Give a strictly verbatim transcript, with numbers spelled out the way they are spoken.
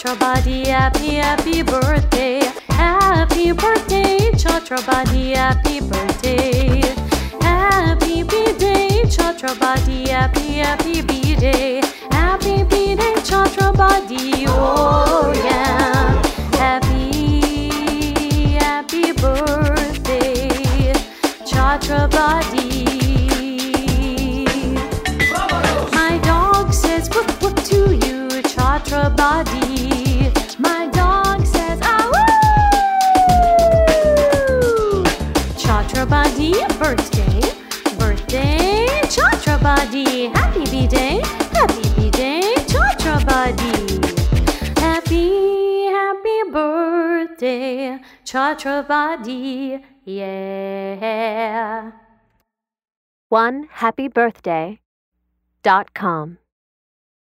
Chhatrapati, happy, happy birthday. Happy birthday, Chhatrapati, happy birthday. Happy B-Day, Chhatrapati, happy, happy B-Day. Happy B-Day, Chhatrapati, oh yeah. Happy, happy birthday, Chhatrapati. My dog says whoop whoop to you, Chhatrapati. My dog says ah woo. Chhatrapati, birthday, birthday, Chhatrapati. Happy B-Day, happy B-Day, Chhatrapati. Happy, happy birthday, Chhatrapati, yeah. one happy birthday dot com